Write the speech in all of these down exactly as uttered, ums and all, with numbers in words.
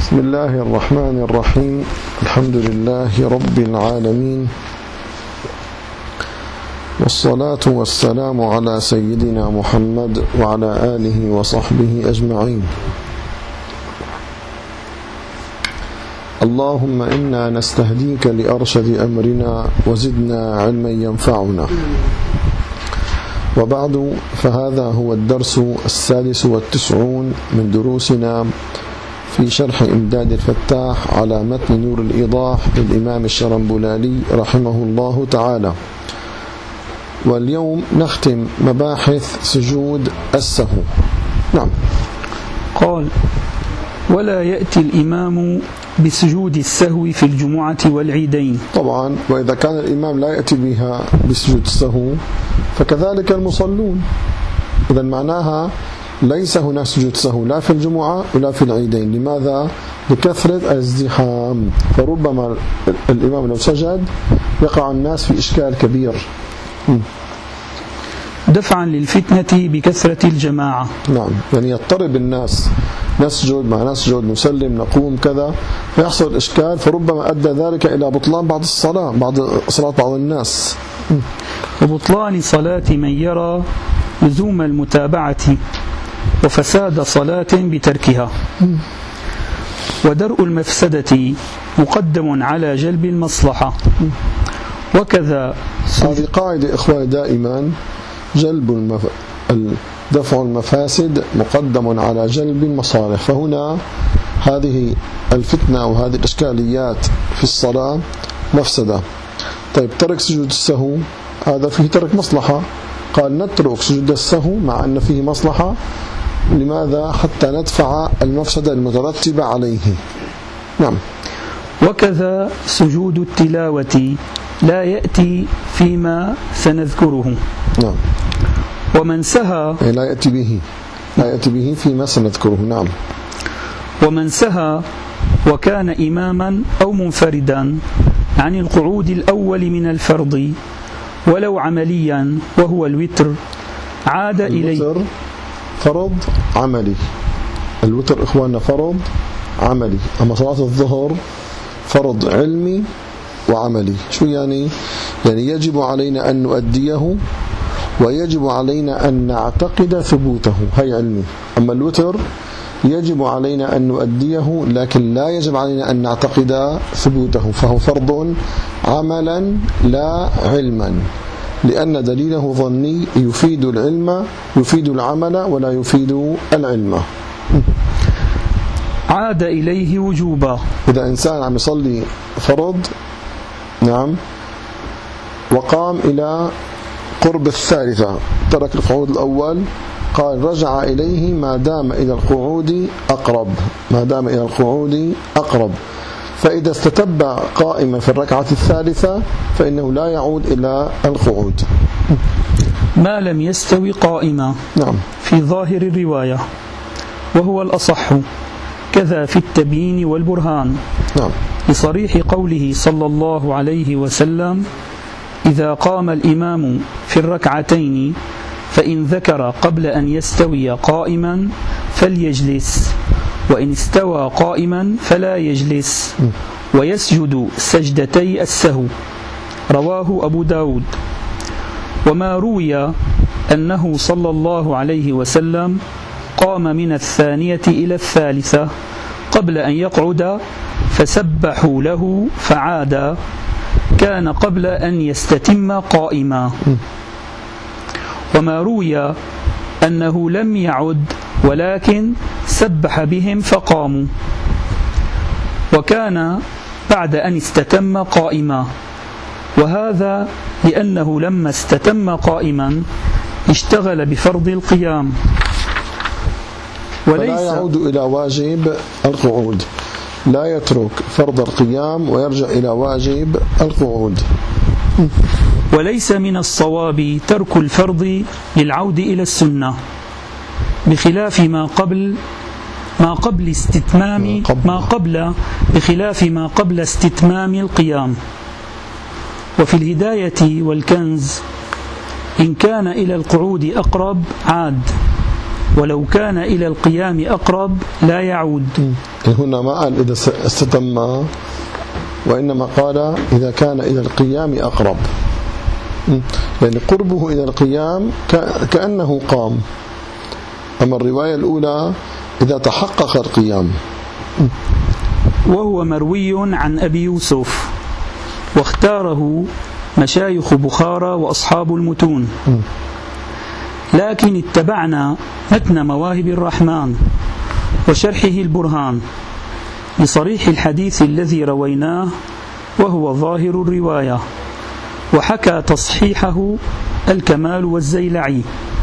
بسم الله الرحمن الرحيم. الحمد لله رب العالمين، والصلاة والسلام على سيدنا محمد وعلى آله وصحبه أجمعين. اللهم إنا نستهديك لأرشد أمرنا وزدنا علما ينفعنا. وبعد، فهذا هو الدرس السادس والتسعون من دروسنا في شرح إمداد الفتاح على متن نور الإيضاح للإمام الشرنبلالي رحمه الله تعالى. واليوم نختم مباحث سجود السهو. نعم. قال: ولا يأتي الإمام بسجود السهو في الجمعة والعيدين. طبعا، وإذا كان الإمام لا يأتي بها بسجود السهو فكذلك المصلون. إذا معناها ليس هناك سجود سهو لا في الجمعة ولا في العيدين. لماذا؟ لكثرة الازدحام، فربما الإمام لو سجد يقع الناس في إشكال كبير. دفعا للفتنة بكثرة الجماعة. نعم، يعني يضطرب الناس، نسجد مع نسجد، نسلم، نقوم، كذا، فيحصل إشكال، فربما أدى ذلك إلى بطلان بعض الصلاة بعض صلاة بعض الناس، وبطلان صلاة من يرى لزوم المتابعة وفساد صلاة بتركها. ودرء المفسدة مقدم على جلب المصلحة. وكذا هذه قاعدة إخواني دائما، جلب المف... دفع المفاسد مقدم على جلب المصالح. فهنا هذه الفتنة وهذه الإشكاليات في الصلاة مفسدة. طيب، ترك سجود السهو هذا فيه ترك مصلحة. قال نترك سجود السهو مع أن فيه مصلحة. لماذا؟ حتى ندفع المفسدة المترتبة عليه. نعم. وكذا سجود التلاوة لا يأتي فيما سنذكره. نعم. ومن سهى لا يأتي به لا يأتي به فيما سنذكره. نعم. ومن سهى وكان إماما أو منفردا عن القعود الأول من الفرض ولو عمليا وهو الوتر عاد إليه. الوتر فرض عملي. الوتر إخواننا فرض عملي، أما صلاة الظهر فرض علمي وعملي. شو يعني؟ يعني يجب علينا أن نؤديه ويجب علينا أن نعتقد ثبوته، هي علمي. أما الوتر يجب علينا أن نؤديه لكن لا يجب علينا أن نعتقد ثبوته، فهو فرض عملا لا علما، لأن دليله ظني يفيد العلم يفيد العمل ولا يفيد العلم. عاد إليه وجوبا. إذا إنسان عم يصلي فرض، نعم، وقام إلى قرب الثالثة، ترك القعود الأول، قال رجع إليه ما دام إلى القعود أقرب ما دام إلى القعود أقرب فإذا استتب قائما في الركعة الثالثة فإنه لا يعود إلى القعود ما لم يستوي قائما. نعم. في ظاهر الرواية، وهو الأصح، كذا في التبيين والبرهان. نعم. لصريح قوله صلى الله عليه وسلم: إذا قام الإمام في الركعتين فإن ذكر قبل أن يستوي قائما فليجلس، وإن استوى قائما فلا يجلس، ويسجد سجدتي السهو. رواه أبو داود. وما روي أنه صلى الله عليه وسلم قام من الثانية إلى الثالثة قبل أن يقعد فسبحوا له فعاد، كان قبل أن يستتم قائما. وما روي أنه لم يعد ولكن سبح بهم فقاموا، وكان بعد أن استتم قائما، وهذا لأنه لما استتم قائما اشتغل بفرض القيام وليس فلا يعود إلى واجب القعود، لا يترك فرض القيام ويرجع إلى واجب القعود. وليس من الصواب ترك الفرض للعود إلى السنة، بخلاف ما قبل ما قبل استتمام ما قبل بخلاف ما قبل استتمام القيام. وفي الهداية والكنز: إن كان إلى القعود أقرب عاد، ولو كان إلى القيام أقرب لا يعود. هنا ما قال إذا استتم، وإنما قال إذا كان إلى القيام أقرب، يعني قربه إلى القيام كأنه قام. أما الرواية الأولى إذا تحقق القيام. وهو مروي عن أبي يوسف، واختاره مشايخ بخارى وأصحاب المتون، لكن اتبعنا متن مواهب الرحمن وشرحه البرهان لصريح الحديث الذي رويناه، وهو ظاهر الرواية، وحكى تصحيحه الكمال والزيلعي.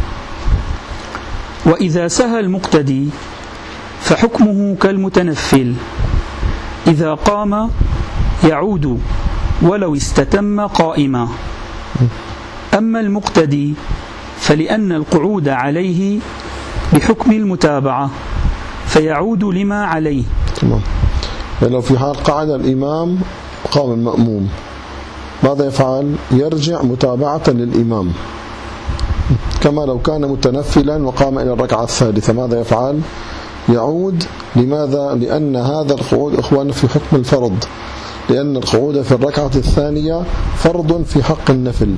وإذا سهى المقتدي فحكمه كالمتنفل، إذا قام يعود ولو استتم قائما. أما المقتدي فلأن القعود عليه بحكم المتابعة فيعود لما عليه. تمام. يعني لو في حال قعد الإمام قام المأموم، ماذا يفعل؟ يرجع متابعة للإمام. كما لو كان متنفلا وقام إلى الركعة الثالثة، ماذا يفعل؟ يعود. لماذا؟ لأن هذا القعود إخوان في حكم الفرض، لأن القعود في الركعة الثانية فرض في حق النفل.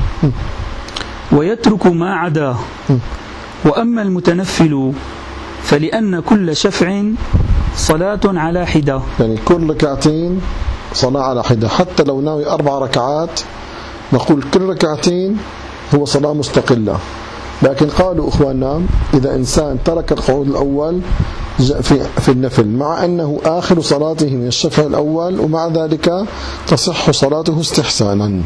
ويترك ما عداه. وأما المتنفل فلأن كل شفع صلاة على حدة، يعني كل ركعتين صلاة على حدة، حتى لو ناوي أربع ركعات نقول كل ركعتين هو صلاة مستقلة. لكن قالوا إخواننا إذا إنسان ترك القعود الأول في في النفل مع أنه آخر صلاته من الشفع الأول، ومع ذلك تصح صلاته استحسانا.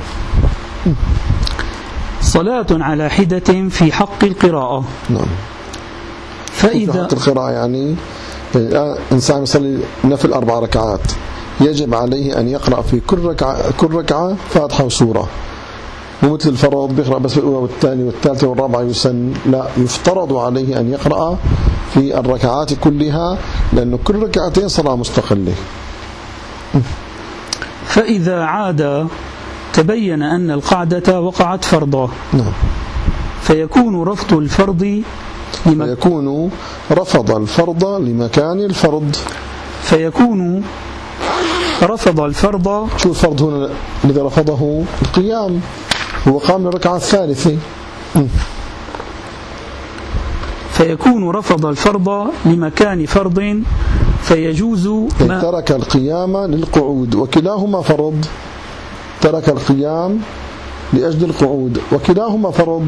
صلاة على حدة في حق القراءة. نعم. فإذا في حق القراءة يعني إنسان يصلي نفل أربع ركعات، يجب عليه أن يقرأ في كل ركعة كل ركعة فاتحة وسورة، ومثل الفرض بيقرأ بس الأولى والثانية والثالثة والرابعة يسن، لا، يفترض عليه أن يقرأ في الركعات كلها، لأن كل ركعتين صلاة مستقلة. فإذا عاد تبين أن القعدة وقعت فرضا. نعم. فيكون رفض الفرض لم... فيكون رفض الفرض لمكان الفرض. فيكون رفض الفرض. شو الفرض هنا الذي رفضه؟ القيام، هو قام للركعة الثالثة. فيكون رفض الفرض لمكان فرض فيجوز ما ترك القيام للقعود، وكلاهما فرض. ترك القيام لأجل القعود، وكلاهما فرض.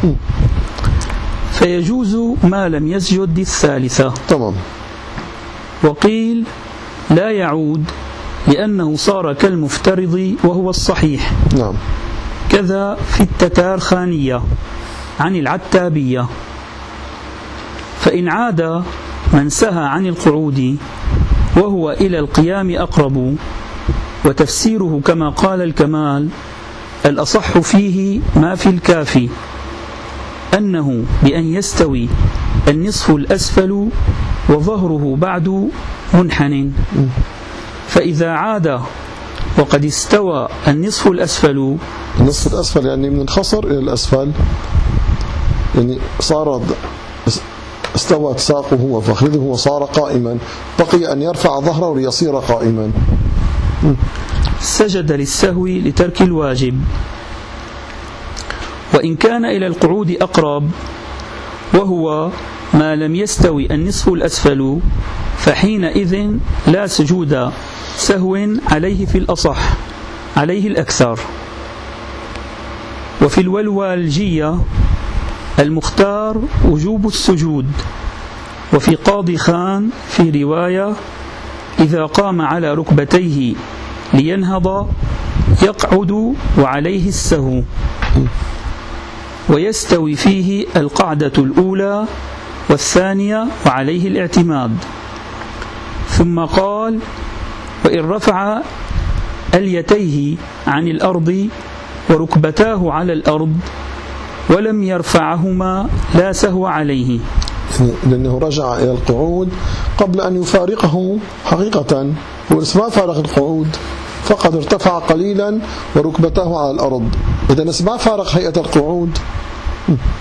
فيجوز ما لم يسجد الثالثة. تمام. وقيل لا يعود لأنه صار كالمفترض وهو الصحيح. نعم. كذا في التتارخانية عن العتابية. فإن عاد من سهى عن القعود وهو إلى القيام أقرب، وتفسيره كما قال الكمال الأصح فيه ما في الكافي، أنه بأن يستوي النصف الأسفل وظهره بعد منحن. فإذا عاد وقد استوى النصف الأسفل، النصف الأسفل يعني من الخصر إلى الأسفل، يعني صار استوت ساقه وفخذه وصار قائما، بقي أن يرفع ظهره ليصير قائما. سجد للسهو لترك الواجب. وإن كان إلى القعود أقرب وهو ما لم يستوي النصف الأسفل فحينئذ لا سجود سهو عليه في الأصح، عليه الأكثر. وفي الولوالجية المختار وجوب السجود. وفي قاضي خان في رواية إذا قام على ركبتيه لينهض يقعد وعليه السهو، ويستوي فيه القعدة الأولى والثانية وعليه الاعتماد. ثم قال وإن رفع اليتيه عن الأرض وركبتاه على الأرض ولم يرفعهما لا سهو عليه، لأنه رجع إلى القعود قبل أن يفارقه حقيقة، هو ما فارق القعود، فقد ارتفع قليلا وركبته على الأرض، إذا ما فارق هيئة القعود.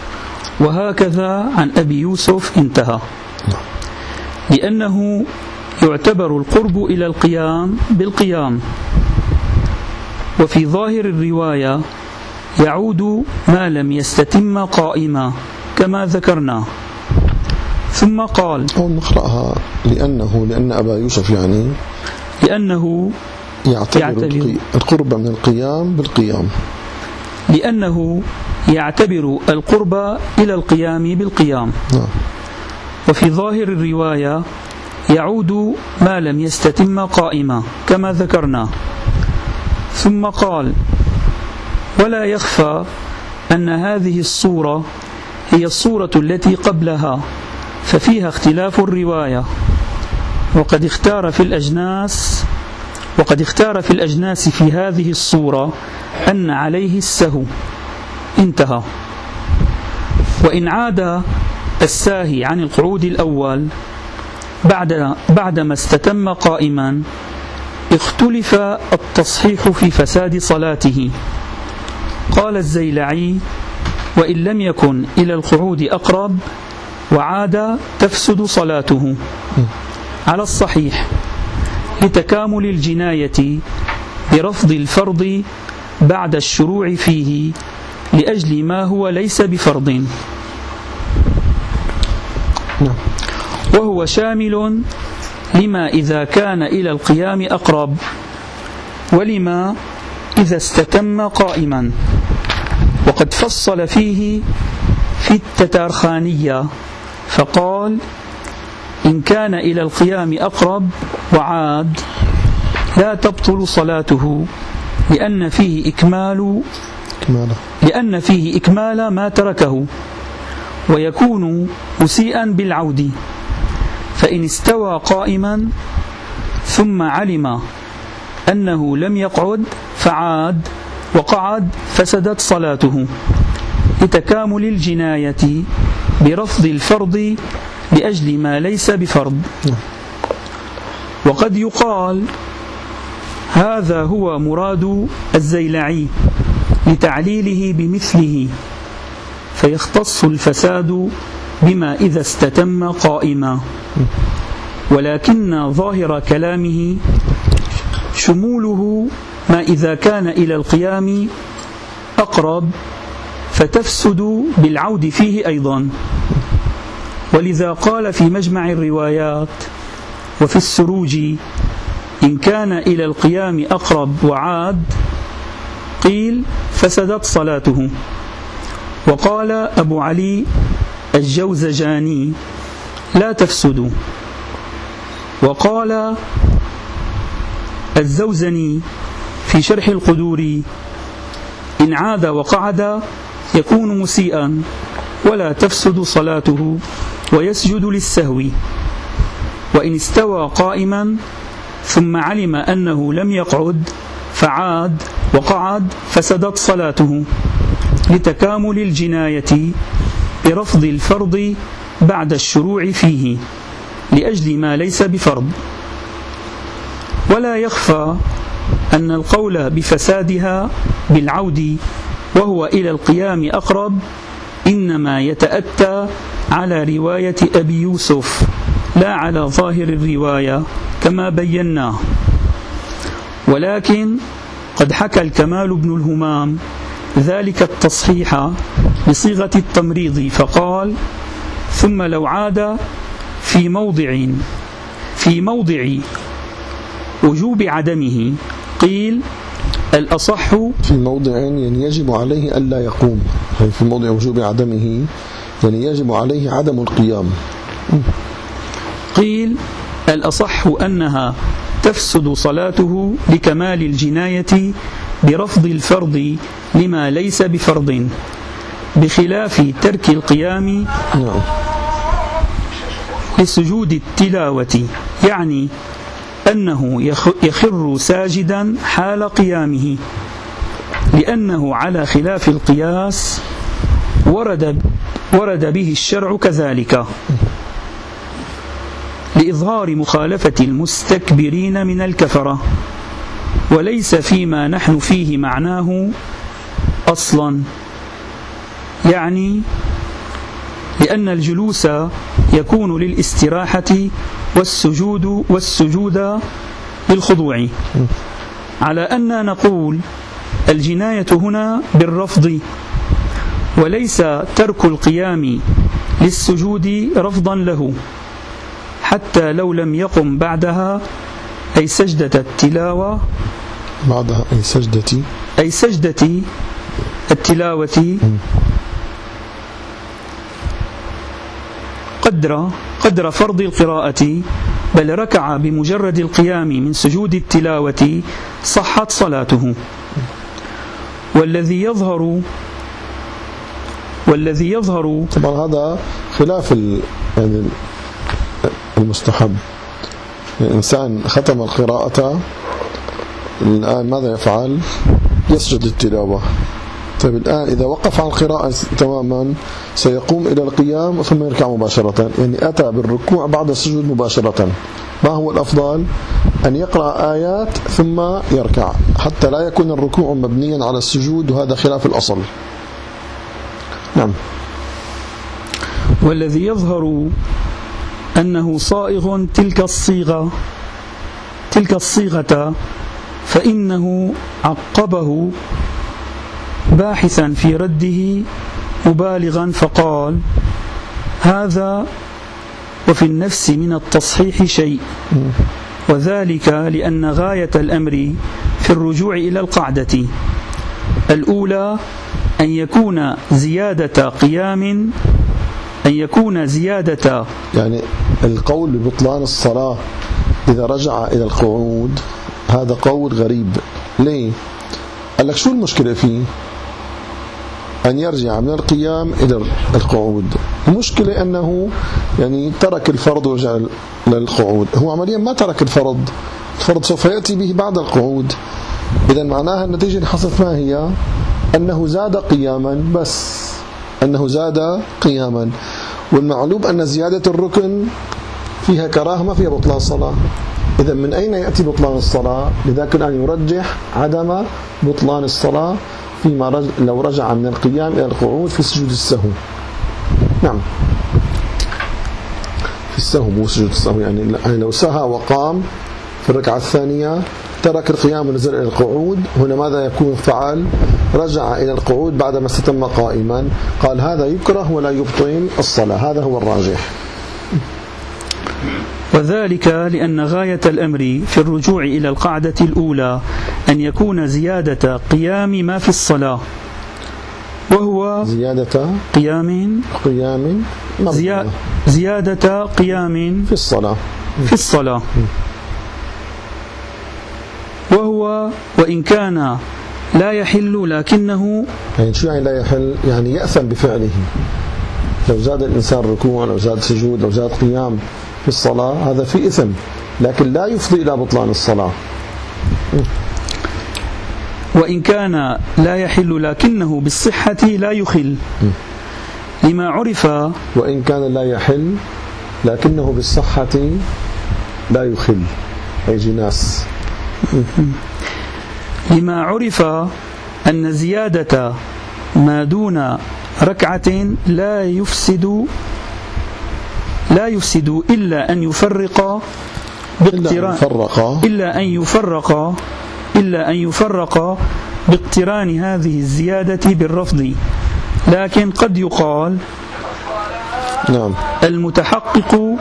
وهكذا عن أبي يوسف انتهى، لأنه يعتبر القرب إلى القيام بالقيام. وفي ظاهر الرواية يعود ما لم يستتم قائما كما ذكرنا. ثم قال أو نقرأها لأنه لأن أبا يوسف يعني لأنه يعتبر, يعتبر القرب من القيام بالقيام لأنه يعتبر القرب إلى القيام بالقيام. نعم. وفي ظاهر الرواية يعود ما لم يستتم قائما كما ذكرنا. ثم قال ولا يخفى أن هذه الصورة هي الصورة التي قبلها ففيها اختلاف الرواية، وقد اختار في الأجناس وقد اختار في الأجناس في هذه الصورة أن عليه السهو. انتهى. وإن عاد الساهي عن القعود الأول بعد بعدما استتم قائما اختلف التصحيح في فساد صلاته. قال الزيلعي وإن لم يكن إلى القعود أقرب وعاد تفسد صلاته على الصحيح لتكامل الجناية برفض الفرض بعد الشروع فيه لأجل ما هو ليس بفرض، وهو شامل لما إذا كان إلى القيام أقرب ولما إذا استتم قائما. وقد فصل فيه في التتارخانية فقال إن كان إلى القيام أقرب وعاد لا تبطل صلاته لأن فيه إكمال لأن فيه إكمال ما تركه، ويكون مسيئا بالعود. فإن استوى قائما ثم علم أنه لم يقعد فعاد وقعد فسدت صلاته لتكامل الجناية برفض الفرض لأجل ما ليس بفرض. وقد يقال هذا هو مراد الزيلعي لتعليله بمثله، فيختص الفساد بما إذا استتم قائما، ولكن ظاهر كلامه شموله ما إذا كان إلى القيام أقرب فتفسد بالعود فيه أيضا. ولذا قال في مجمع الروايات وفي السروج إن كان إلى القيام أقرب وعاد قيل فسدت صلاته. وقال أبو علي الجوزجاني لا تفسد. وقال الزوزني في شرح القدور إن عاد وقعد يكون مسيئا ولا تفسد صلاته ويسجد للسهو. وإن استوى قائما ثم علم أنه لم يقعد فعاد وقعد فسدت صلاته لتكامل الجناية برفض الفرض بعد الشروع فيه لأجل ما ليس بفرض. ولا يخفى أن القول بفسادها بالعود وهو إلى القيام أقرب إنما يتأتى على رواية أبي يوسف لا على ظاهر الرواية كما بيناه. ولكن قد حكى الكمال بن الهمام ذلك التصحيح بصيغة التمريض فقال ثم لو عاد في موضع في موضع وجوب عدمه قيل الأصح في موضع يعني يجب عليه ألا يقوم، يعني في موضع وجوب عدمه يعني يجب عليه عدم القيام. قيل الأصح أنها تفسد صلاته لكمال الجناية برفض الفرض لما ليس بفرض بخلاف ترك القيام لسجود التلاوة، يعني أنه يخر ساجدا حال قيامه لأنه على خلاف القياس ورد, ورد به الشرع كذلك لإظهار مخالفة المستكبرين من الكفرة، وليس فيما نحن فيه معناه أصلا، يعني لأن الجلوس يكون للاستراحة والسجود والسجود بالخضوع، على أن نقول الجناية هنا بالرفض، وليس ترك القيام للسجود رفضا له، حتى لو لم يقم بعدها أي سجدة التلاوة بعدها أي سجدة أي سجدة التلاوة قدر قدر فرض القراءة، بل ركع بمجرد القيام من سجود التلاوة صحت صلاته. والذي يظهر والذي يظهر طبعا هذا خلاف يعني المستحب. الإنسان ختم القراءة الآن ماذا يفعل؟ يسجد التلاوة. طيب الآن إذا وقف عن القراءة تماما سيقوم إلى القيام ثم يركع مباشرة، يعني أتى بالركوع بعد السجود مباشرة. ما هو الأفضل؟ أن يقرأ آيات ثم يركع حتى لا يكون الركوع مبنيا على السجود، وهذا خلاف الأصل. نعم. والذي يظهر أنه صائغ تلك الصيغة تلك الصيغة فإنه عقبه باحثا في رده مبالغا فقال: هذا وفي النفس من التصحيح شيء، وذلك لأن غاية الأمر في الرجوع إلى القاعدة الأولى أن يكون زيادة قيام أن يكون زيادة يعني القول ببطلان الصلاة إذا رجع إلى القعود هذا قول غريب. ليه؟ قال لك شو المشكلة فيه أن يرجع من القيام إلى القعود؟ المشكلة أنه يعني ترك الفرض ورجع للقعود. هو عمليا ما ترك الفرض، الفرض سوف يأتي به بعد القعود. إذن معناها النتيجة اللي حصلت ما هي؟ أنه زاد قياما، بس أنه زاد قياما. والمعلوم أن زيادة الركن فيها كراهة ما فيها بطلان الصلاة. إذا من أين يأتي بطلان الصلاة؟ لذلك الآن يرجح عدم بطلان الصلاة فيما رج... لو رجع من القيام إلى القعود في سجود السهو. نعم، في السهو مو سجود السهو، يعني لو سهى وقام في الركعة الثانية ترك القيام ونزل إلى القعود، هنا ماذا يكون فعل؟ رجع إلى القعود بعدما استتم قائما. قال هذا يكره ولا يبطل الصلاة، هذا هو الراجح. وذلك لأن غاية الأمر في الرجوع إلى القاعدة الأولى أن يكون زيادة قيام ما في الصلاة، وهو زيادة قيام قيام زي زيادة قيام في الصلاة في الصلاة وهو وإن كان لا يحل لكنه، يعني شو يعني لا يحل؟ يعني يأثم بفعله. لو زاد الإنسان ركوع، لو زاد سجود، لو زاد قيام في الصلاة هذا في إثم، لكن لا يفضي إلى بطلان الصلاة. وإن كان لا يحل لكنه بالصحة لا يخل، لما عرف. وإن كان لا يحل لكنه بالصحة لا يخل، أي جناس. لما عرف أن زيادة ما دون ركعة لا يفسد لا يفسد إلا أن يفرق باقتران إلا أن يفرق إلا أن يفرق باقتران هذه الزيادة بالرفض. لكن قد يقال نعم المتحقق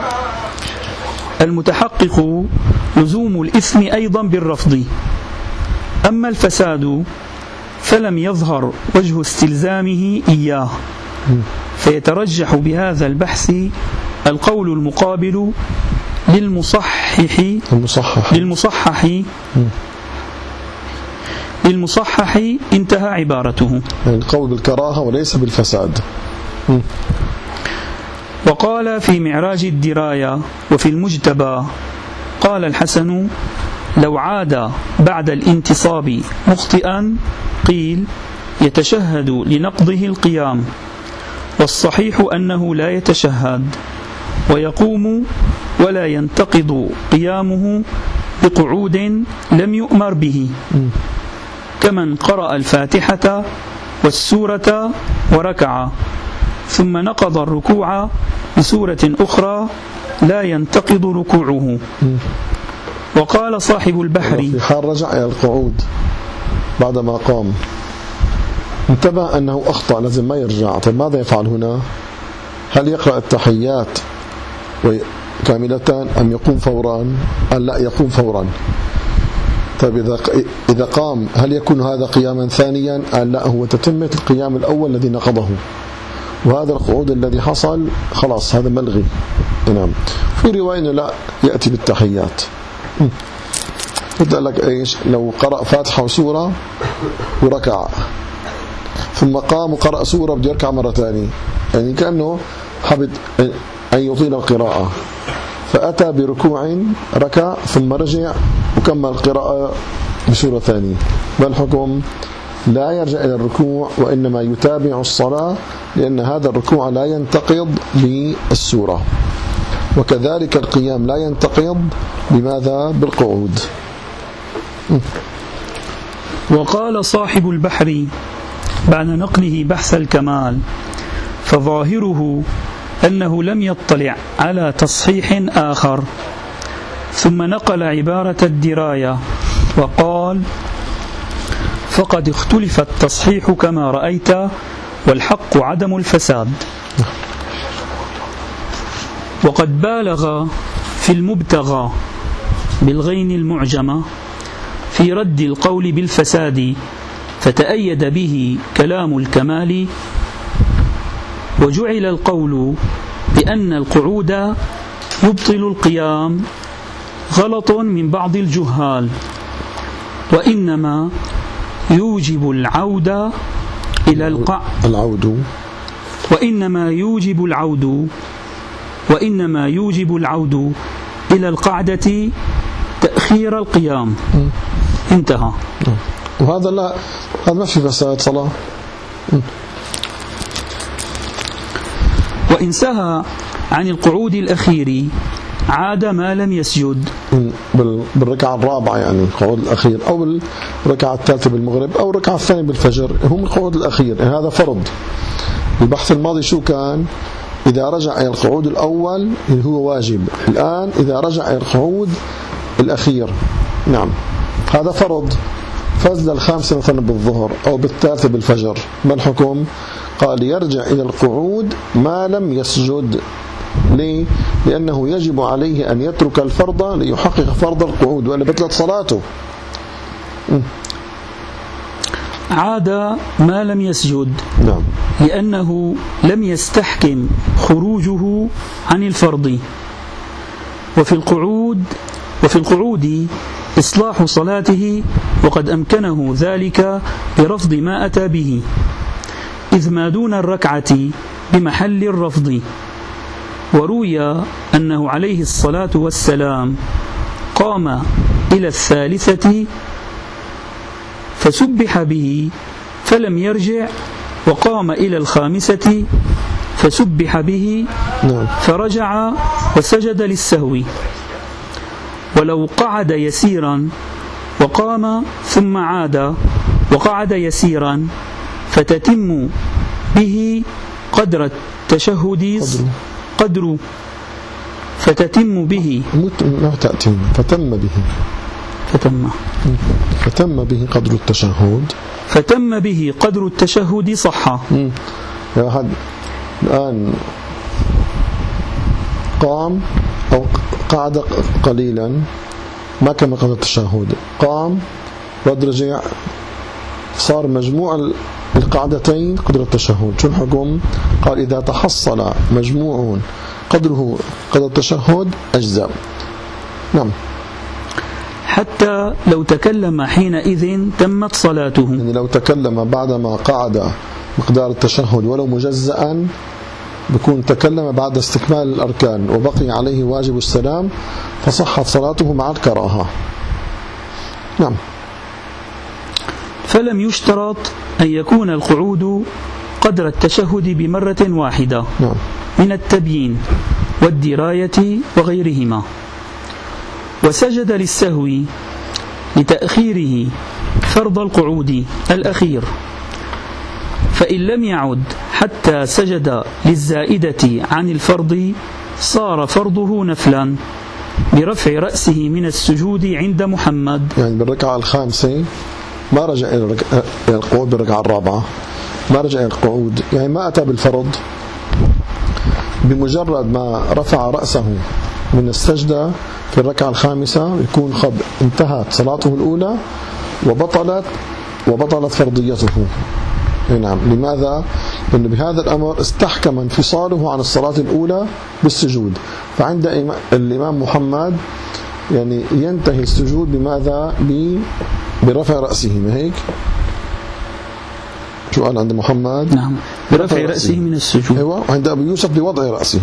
المتحقق لزوم الإثم أيضا بالرفض. أما الفساد فلم يظهر وجه استلزامه إياه، فيترجح بهذا البحث القول المقابل للمصحح المصحح للمصحح للمصحح انتهى عبارته. يعني القول بالكراهة وليس بالفساد. وقال في معراج الدراية وفي المجتبى قال الحسن: لو عاد بعد الانتصاب مخطئا قيل يتشهد لنقضه القيام، والصحيح أنه لا يتشهد ويقوم ولا ينتقض قيامه بقعود لم يؤمر به، كمن قرأ الفاتحة والسورة وركع ثم نقض الركوع بسورة أخرى لا ينتقض ركوعه. وقال صاحب البحر في حال رجع إلى القعود بعدما قام انتبه أنه أخطأ لازم ما يرجع. طيب ماذا يفعل هنا؟ هل يقرأ التحيات كاملة أم يقوم فورا؟ قال لا، يقوم فورا. طيب إذا إذا قام هل يكون هذا قياما ثانيا؟ قال لا، هو تتمة القيام الأول الذي نقضه، وهذا القعود الذي حصل خلاص هذا ملغي. نعم. في رواية إنه لا، يأتي بالتحيات. قلت لك إيش؟ لو قرأ فاتحة وسورة وركع ثم قام وقرأ سورة بده يركع مرة ثانية، يعني كأنه حبد أن يطيل القراءة، فأتى بركوع ركع ثم رجع وكمل القراءة بسورة ثانية. ما الحكم؟ لا يرجع إلى الركوع وإنما يتابع الصلاة، لأن هذا الركوع لا ينتقض بالسورة، وكذلك القيام لا ينتقض بماذا؟ بالقعود. وقال صاحب البحر بعد نقله بحث الكمال: فظاهره أنه لم يطلع على تصحيح آخر، ثم نقل عبارة الدراية وقال: فقد اختلف التصحيح كما رأيت، والحق عدم الفساد. وقد بالغ في المبتغى بالغين المعجمة في رد القول بالفساد، فتأيد به كلام الكمال، وجعل القول بأن القعود يبطل القيام غلط من بعض الجهال، وإنما يوجب العود إلى القع العود وإنما يوجب العود وإنما يوجب العود إلى القعدة تأخير القيام. انتهى. وهذا لا، هذا ما في فساد صلاة. وإن سهى عن القعود الأخير عاد ما لم يسجد بالركعة الرابعة، يعني القعود الأخير، أو بالركعة الثالثة بالمغرب، أو الركعة الثانية بالفجر، هم القعود الأخير، يعني هذا فرض. البحث الماضي شو كان؟ إذا رجع إلى القعود الأول اللي هو واجب، الآن إذا رجع إلى القعود الأخير، نعم هذا فرض. فزل الخامسة مثلا بالظهر أو بالثالثة بالفجر، ما الحكم؟ قال يرجع إلى القعود ما لم يسجد. ليه؟ لأنه يجب عليه أن يترك الفرض ليحقق فرض القعود، وإلا بطلت صلاته. عاد ما لم يسجد، نعم، لأنه لم يستحكم خروجه عن الفرض. وفي القعود وفي القعود إصلاح صلاته، وقد أمكنه ذلك برفض ما أتى به، إذ ما دون الركعة بمحل الرفض. وروي أنه عليه الصلاة والسلام قام إلى الثالثة فسبح به فلم يرجع، وقام إلى الخامسة فسبح به فرجع وسجد للسهو. ولو قعد يسيرا وقام ثم عاد وقعد يسيرا فتتم به قدر التشهد قدر فتتم به لا تأتي فتم به فتم فتم به قدر التشهد فتم به قدر التشهد صح. يا أحد الآن قام أو قعد قليلا ما كان قدر التشهد، قام ورجع، صار مجموع القعدتين قدر التشهد. شو الحكم؟ قال إذا تحصل مجموع قدره قدر التشهد أجزاء. نعم. حتى لو تكلم حينئذ تمت صلاته، يعني لو تكلم بعدما قعد مقدار التشهد ولو مجزأ بكون تكلم بعد استكمال الأركان وبقي عليه واجب السلام، فصحت صلاته مع الكراهة. نعم. فلم يشترط أن يكون القعود قدر التشهد بمرة واحدة، نعم، من التبيين والدراية وغيرهما. وسجد للسهو لتأخيره فرض القعود الأخير، فإن لم يعد حتى سجد للزائدة عن الفرض صار فرضه نفلا برفع رأسه من السجود عند محمد. يعني بالركعة الخامسة ما رجع إلى الرك- إلى القعود، بالركعة الرابعة ما رجع إلى القعود، يعني ما أتى بالفرض، بمجرد ما رفع رأسه من السجدة في الركعة الخامسة يكون قد انتهت صلاته الأولى وبطلت وبطلت فرضيته. نعم. لماذا؟ لأنه بهذا الأمر استحكم انفصاله عن الصلاة الأولى بالسجود، فعند الإمام محمد يعني ينتهي السجود بماذا؟ برفع رأسه، ما هيك؟ شو قال عند محمد؟ نعم، برفع رأسه من السجود. أيوة. وعند أبي يوسف بوضع رأسه.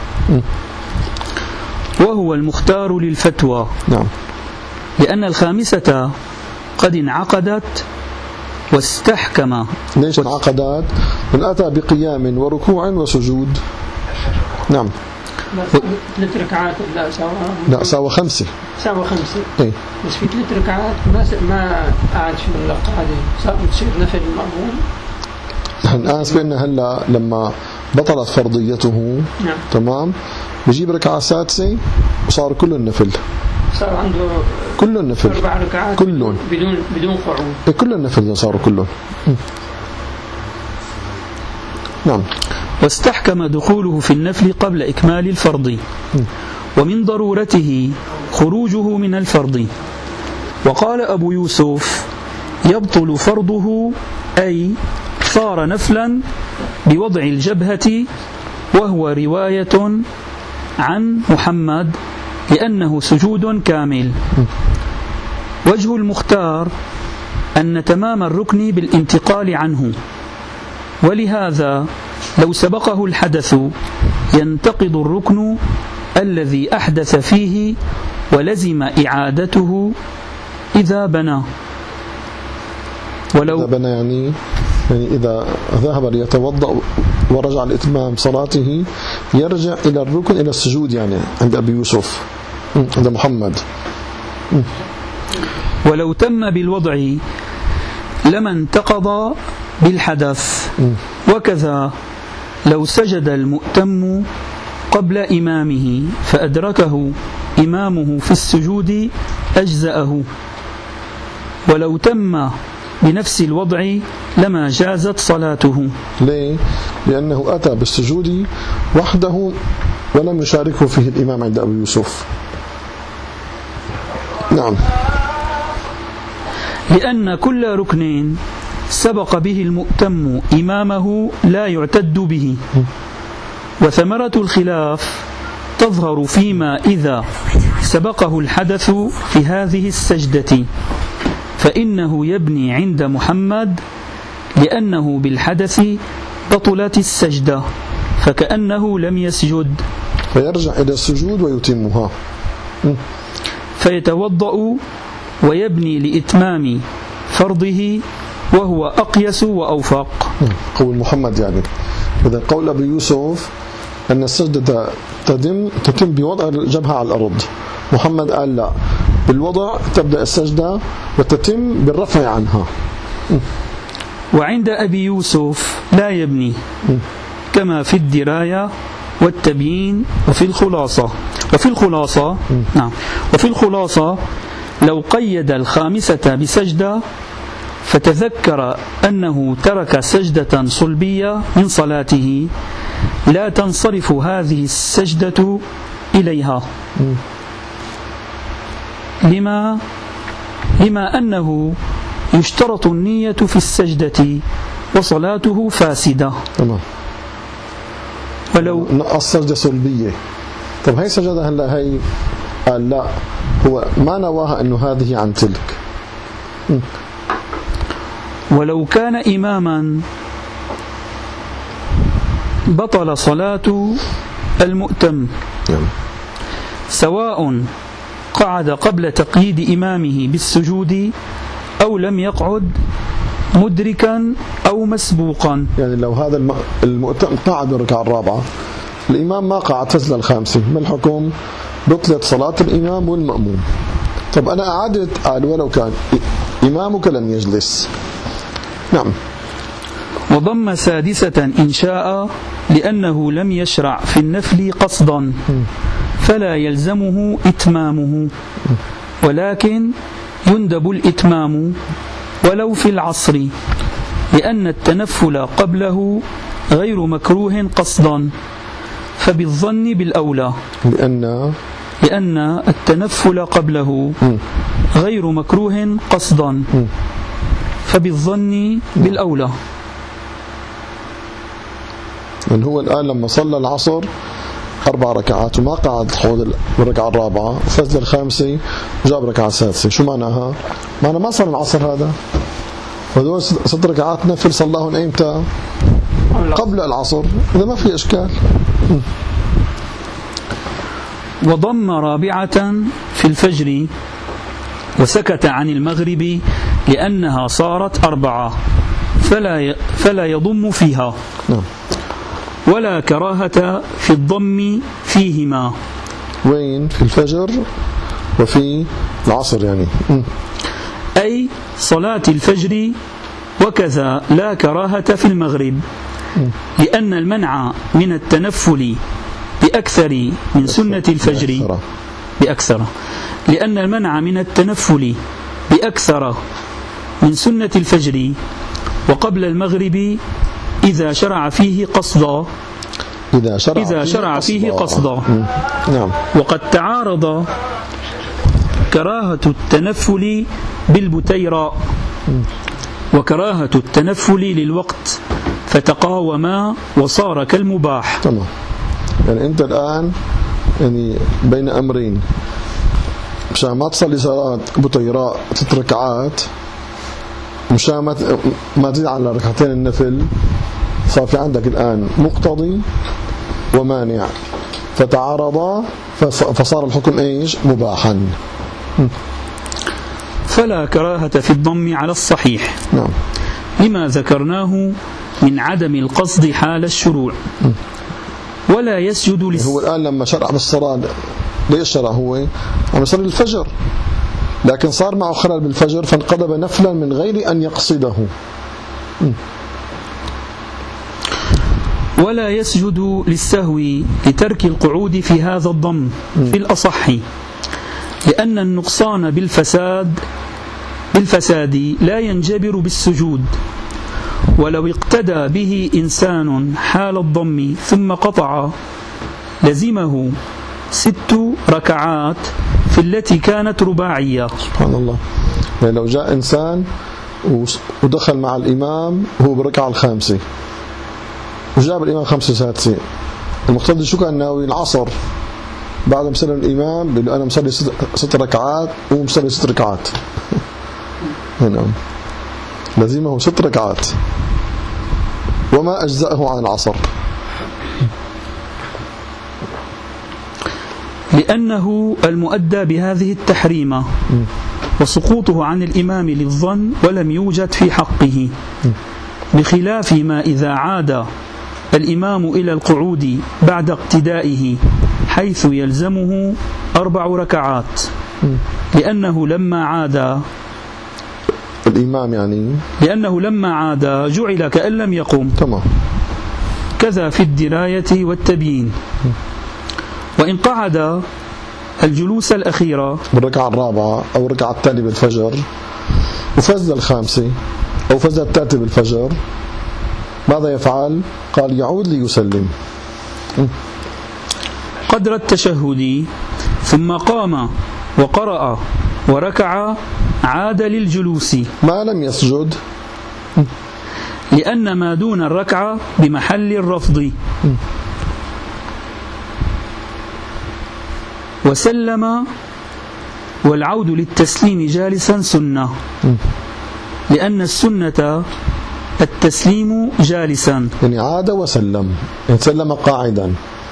وهو المختار للفتوى. نعم. لأن الخامسة قد انعقدت واستحكم. ليش انعقدت؟ من أتى بقيام وركوع وسجود. نعم. ثلاث ركعات لا سوا لا سوا خمسة سوا خمسة ايه، بس في ثلاث ركعات ما س... ما قعد في القعدة صار تصير نفل المأموم. نحن الآن سبقنا هلا لما بطلت فرضيته. نعم. تمام. بجيب ركعة سادسة وصار كل النفل، صار عنده كل النفل أربع ركعات كلهم بدون بدون قعود. إيه، كل النفل صاروا كلهم. نعم. واستحكم دخوله في النفل قبل إكمال الفرض، ومن ضرورته خروجه من الفرض. وقال أبو يوسف يبطل فرضه أي صار نفلا بوضع الجبهة، وهو رواية عن محمد لأنه سجود كامل. وجه المختار أن تمام الركن بالانتقال عنه، ولهذا لو سبقه الحدث ينتقض الركن الذي أحدث فيه ولزم إعادته إذا بنى. ولو إذا بنى يعني يعني إذا ذهب ليتوضأ ورجع لإتمام صلاته يرجع إلى الركن إلى السجود، يعني عند أبي يوسف، عند محمد. ولو تم بالوضع لما انتقض بالحدث. وكذا لو سجد المؤتم قبل إمامه فأدركه إمامه في السجود أجزأه، ولو تم بنفس الوضع لما جازت صلاته. ليه؟ لأنه أتى بالسجود وحده ولم يشاركه فيه الإمام عند أبي يوسف. نعم. لأن كل ركن سبق به المؤتم إمامه لا يعتد به. وثمرة الخلاف تظهر فيما إذا سبقه الحدث في هذه السجدة، فإنه يبني عند محمد لأنه بالحدث بطلت السجدة فكأنه لم يسجد، فيرجع إلى السجود ويتمها، فيتوضأ ويبني لإتمام فرضه، وهو أقيس وأوفق. قول محمد يعني. إذا قول أبي يوسف أن السجدة تتم تتم بوضع الجبهة على الأرض، محمد قال لا، بالوضع تبدأ السجدة وتتم بالرفع عنها. وعند أبي يوسف لا يبني، كما في الدراية والتبيين وفي الخلاصة. وفي الخلاصة نعم وفي الخلاصة لو قيد الخامسة بسجدة فتذكر أنه ترك سجدة صلبية من صلاته لا تنصرف هذه السجدة إليها، لما لما أنه يشترط النية في السجدة وصلاته فاسدة. تمام. ولو نقص سجدة صلبية. طب هي سجدة هلا هي قال لا، هو ما نواها أنه هذه عن تلك. م. ولو كان إماما بطل صلاة المؤتم، يعني. سواء قعد قبل تقييد إمامه بالسجود أو لم يقعد مدركا أو مسبوقا. يعني لو هذا الم... المؤتم قعد بالركعة الرابعة، الإمام ما قعد فزل الخامسة، ما الحكم؟ بطلت صلاة الإمام والمأموم. طب أنا أعدت، قال ولو كان إمامك لم يجلس. نعم. وضم سادسة إن شاء لأنه لم يشرع في النفل قصدا فلا يلزمه إتمامه، ولكن يندب الإتمام ولو في العصر، لأن التنفل قبله غير مكروه قصدا، فبالظن بالأولى، لأن لأن التنفل قبله غير مكروه قصدا، فبالظن بالأولى. من هو الآن لما صلى العصر أربع ركعات وما قعد حول الركعة الرابعة وفز الخامسة وجاب ركعة سادسة، شو معناها؟ معنى ما صار العصر هذا، وهذول ست ركعات نفل صلاهن ايمتى؟ قبل العصر، إذا ما في إشكال. وضم رابعة في الفجر وسكت عن المغرب لأنها صارت أربعة فلا فلا يضم فيها، ولا كراهة في الضم فيهما. وين؟ في الفجر وفي العصر يعني. أي صلاة الفجر، وكذا لا كراهة في المغرب، لأن المنع من التنفل بأكثر من سنة الفجر بأكثر لأن المنع من التنفل بأكثر من سنة الفجر وقبل المغرب إذا شرع فيه قصدا إذا شرع, إذا شرع فيه قصدا. نعم. وقد تعارض كراهة التنفل بالبتيرة وكراهة التنفل للوقت فتقاوما وصار كالمباح. تمام. يعني أنت الآن يعني بين أمرين، مشان ما تصلي صلاة بطيراء ست ركعات، مشان ما تزيد على ركعتين النفل، صار في عندك الآن مقتضي ومانع فتعارضا فصار الحكم ايش؟ مباحا. فلا كراهة في الضم على الصحيح. نعم. لما ذكرناه من عدم القصد حال الشروع. ولا يسجد للس... هو الآن لما شرع بالصلاة ليش شرع؟ هو عم يصلي الفجر، لكن صار معه خلل بالفجر فانقضب نفلا من غير أن يقصده. ولا يسجد للسهو لترك القعود في هذا الضم في الأصح، لأن النقصان بالفساد بالفساد لا ينجبر بالسجود، ولو اقتدى به إنسان حال الضم ثم قطع لزمه ست ركعات في التي كانت رباعية. سبحان الله. يعني لو جاء إنسان ودخل مع الإمام وهو بالركعة الخامسة وجاب الإمام خمسة سادسة، المقتدي شو كان ناوي؟ العصر. بعد ما سلم الإمام بيقول أنا مصلي ست, ست ركعات وهو مصلي ست ركعات. نعم. لزمه ست ركعات وما أجزأه عن العصر، لأنه المؤدى بهذه التحريمة وسقوطه عن الإمام للظن ولم يوجد في حقه، بخلاف ما إذا عاد الإمام إلى القعود بعد اقتدائه حيث يلزمه أربع ركعات، لأنه لما عاد الإمام يعني لأنه لما عاد جعل كأن لم يقم. تمام. كذا في الدراية والتبيين. وإن قعد الجلوس الأخيرة بالركعة الرابعة أو الركعة الثانية بالفجر وفز الخامسة أو فز الثالثة بالفجر، ماذا يفعل؟ قال يعود ليسلم قدر التشهد، ثم قام وقرأ وركع عاد للجلوس ما لم يسجد، لأن ما دون الركعة بمحل الرفض. وسلم، والعود للتسليم جالسا سنة، لأن السنة التسليم جالسا، يعني عاد وسلم، سلم قاعدا.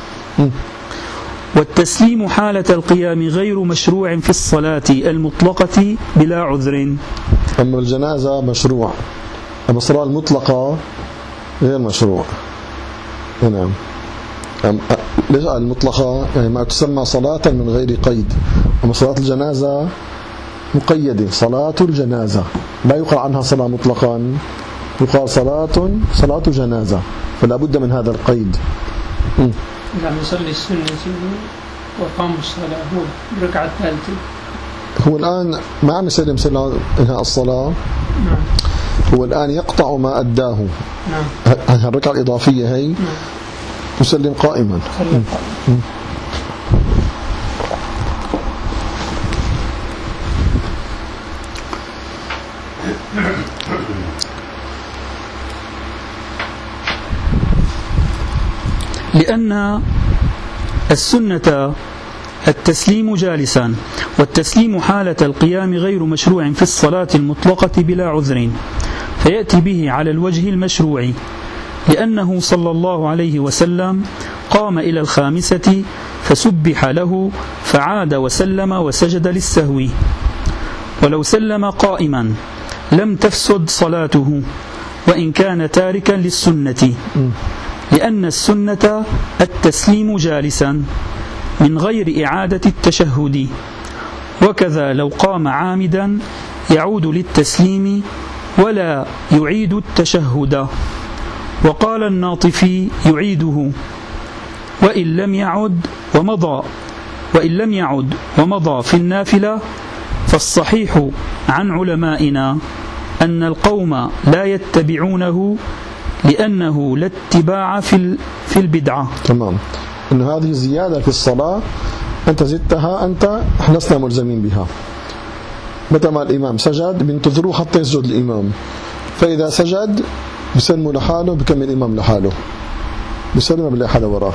والتسليم حالة القيام غير مشروع في الصلاة المطلقة بلا عذر. أما الجنازة مشروع، أما الصلاة المطلقة غير مشروع. نعم. ليش المطلقة؟ يعني ما تسمى صلاة من غير قيد، أما صلاة الجنازة مقيدة، صلاة الجنازة لا يقال عنها صلاة مطلقا يقال صلاة صلاة جنازة، فلا بد من هذا القيد. م. لما يصلي السنة وقام الصلاة هو الركعة الثالثة، هو الآن ما عم يسلم سلام إنهاء الصلاة. نعم. هو الآن يقطع ما أداه. نعم. هذه الركعة الإضافية هي. نعم. يسلم قائما. سلم قائما. لأن السنة التسليم جالسا، والتسليم حالة القيام غير مشروع في الصلاة المطلقة بلا عذر، فيأتي به على الوجه المشروع، لأنه صلى الله عليه وسلم قام إلى الخامسة فسبح له فعاد وسلم وسجد للسهو، ولو سلم قائما لم تفسد صلاته وإن كان تاركا للسنة، لأن السنة التسليم جالسا من غير إعادة التشهد، وكذا لو قام عامدا يعود للتسليم ولا يعيد التشهد. وقال الناطفي يعيده وإن لم يعد ومضى وإن لم يعد ومضى في النافلة، فالصحيح عن علمائنا أن القوم لا يتبعونه لأنه لا اتباع في في البدعة. تمام. إن هذه زيادة في الصلاة، أنت زدتها، أنت إحنا لسنا ملزمين بها. متى ما الإمام سجد بينتظروه حتى يسجد الإمام، فإذا سجد بسلموا لحاله، بكمل الإمام لحاله، بسلم بالله حدا وراه.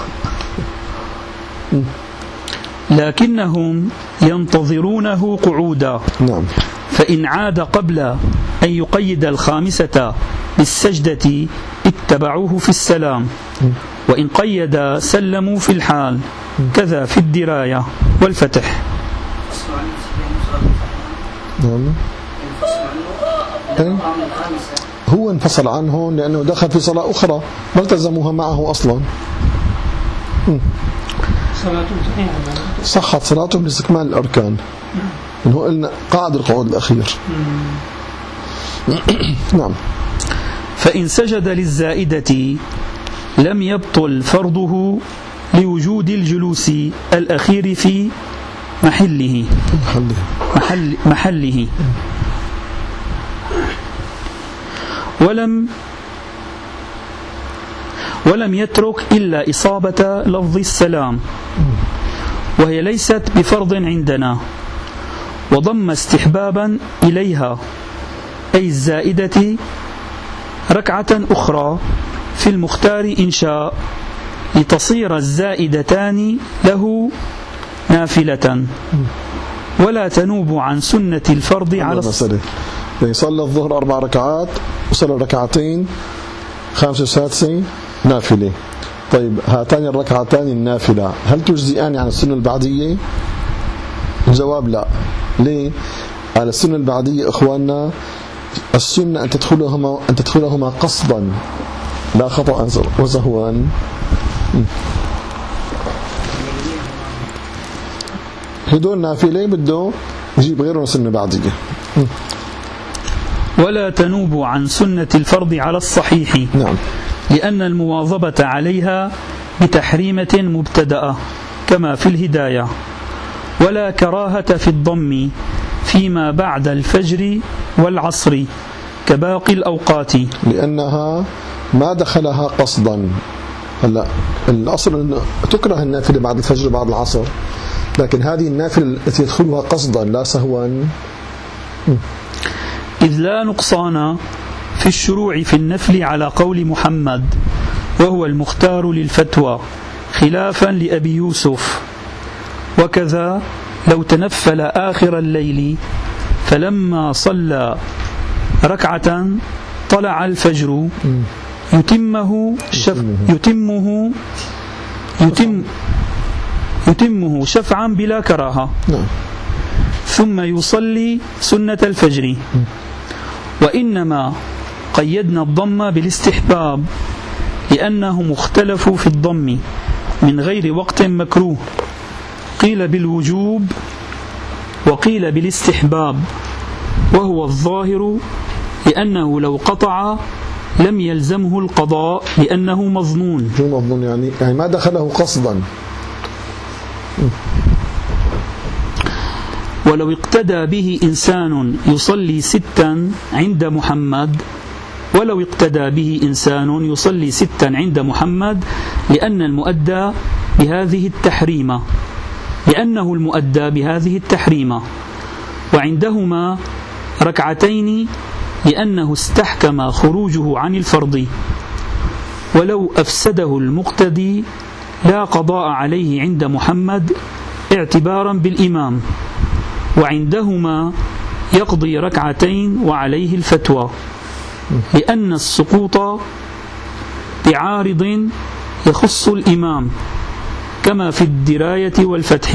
لكنهم ينتظرونه قعودا. نعم. فإن عاد قبل أن يقيد الخامسة بالسجدة اتبعوه في السلام، وإن قيد سلموا في الحال، كذا في الدراية والفتح. نعم. هو انفصل عنهم لأنه دخل في صلاة أخرى ما التزموها معه أصلا. صحت صلاته باستكمال الأركان. إنه قلنا قاعد القعود الأخير. نعم. فإن سجد للزائدة لم يبطل فرضه لوجود الجلوس الأخير في محله محل محله ولم ولم يترك إلا إصابة لفظ السلام، وهي ليست بفرض عندنا، وضم استحبابا إليها أي الزائدة ركعة أخرى في المختار إن شاء، لتصير الزائدتان له نافلة ولا تنوب عن سنة الفرض على الصلاة. يعني صلى الظهر أربع ركعات وصلى ركعتين خامسة وسادسة نافلة. طيب هاتان الركعتان النافلة هل تجزئان عن السنة البعدية؟ الجواب لا. ليه؟ على السنة البعدية إخواننا السنة أن تدخلهما أن تدخلهما قصدا لا خطأ وسهوا. هدول نافلة بده يجيب غيرهم سنة بعدية. ولا تنوب عن سنة الفرض على الصحيح. نعم. لأن المواظبة عليها بتحريمة مبتدأة كما في الهداية، ولا كراهة في الضم فيما بعد الفجر والعصر كباقي الأوقات، لأنها ما دخلها قصدا. هلا الأصل تكره النافلة بعد الفجر بعد العصر، لكن هذه النافلة التي يدخلها قصدا لا سهوا. إذ لا نقصان في الشروع في النفل على قول محمد، وهو المختار للفتوى خلافا لأبي يوسف. وكذا لو تنفل آخر الليل فلما صلى ركعة طلع الفجر يتمه شف يتمه يتم يتمه شفعا بلا كراهة، ثم يصلي سنة الفجر. وإنما قيدنا الضم بالاستحباب لأنهم اختلفوا في الضم من غير وقت مكروه، قيل بالوجوب وقيل بالاستحباب، وهو الظاهر، لأنه لو قطع لم يلزمه القضاء لأنه مظنون. شو مظنون يعني؟ يعني ما دخله قصدا. ولو اقتدى به إنسان يصلي ستا عند محمد ولو اقتدى به إنسان يصلي ستا عند محمد لأن المؤدى بهذه التحريمة لأنه المؤدى بهذه التحريمة وعندهما ركعتين لأنه استحكم خروجه عن الفرض ولو أفسده المقتدي لا قضاء عليه عند محمد اعتبارا بالإمام وعندهما يقضي ركعتين وعليه الفتوى لأن السقوط بعارض يخص الإمام كما في الدراية والفتح.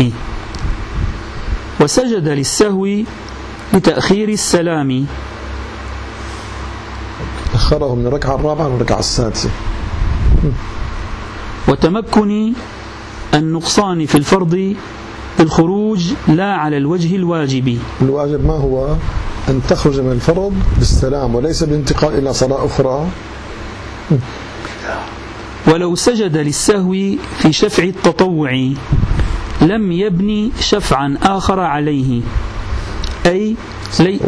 وسجد للسهو لتأخير السلام أخره من الركعة الرابعة للركعة السادسة. وتمكن النقصان في الفرض بالخروج لا على الوجه الواجب. الواجب ما هو؟ أن تخرج من الفرض بالسلام وليس بانتقال إلى صلاة أخرى. ولو سجد للسهو في شفع التطوع لم يبني شفعا آخر عليه أي لي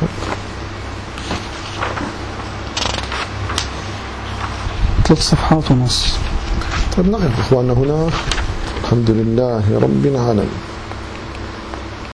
ثلاث صفحات ونص. طيب نقف إخواننا هنا. الحمد لله رب العالمين.